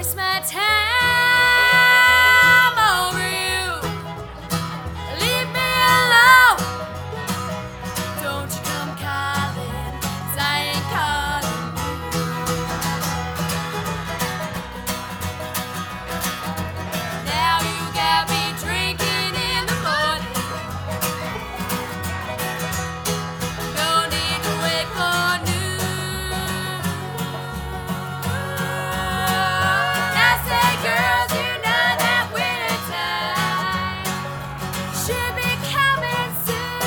waste my time over you. Leave me alone. Don't you come calling, 'cause I ain't calling you. Now you got me drinking in the morning. No need to wait for noon. I say, girls, you know that winter time should be coming soon.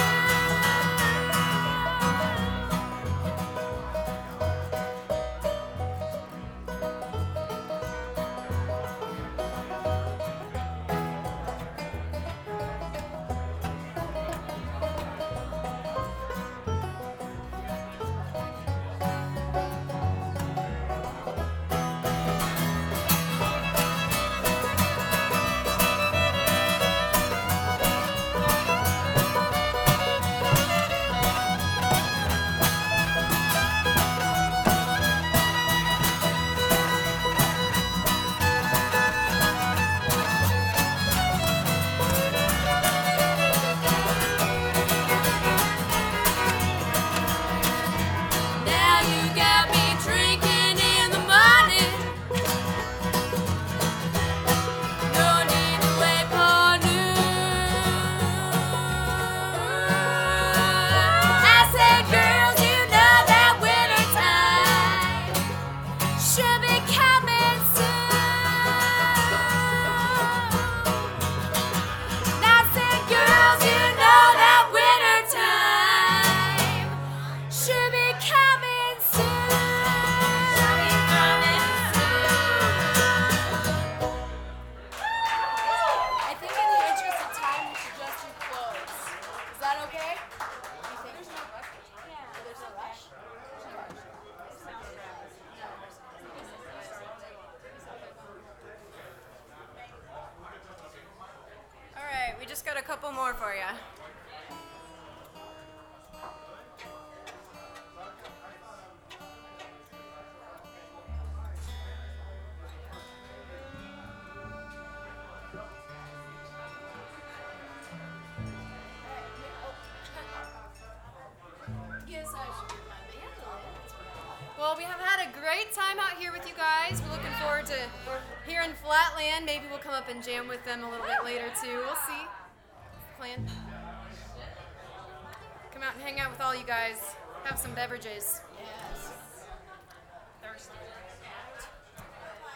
Now you got me drinking in the morning. No need to wait for noon. I said, girls, you know that winter time should be coming soon. I said, girls, you know that winter time should be coming soon. Should be coming soon. I think in the interest of time, we should just do clothes. Is that okay? You think? There's no rush. Yeah. There's no rush? All right, we just got a couple more for you. Yes, I should do my band. Well, we have had a great time out here with you guys. We're looking forward to here in Flatland. Maybe we'll come up and jam with them a little bit later too. We'll see. Plan. Come out and hang out with all you guys. Have some beverages.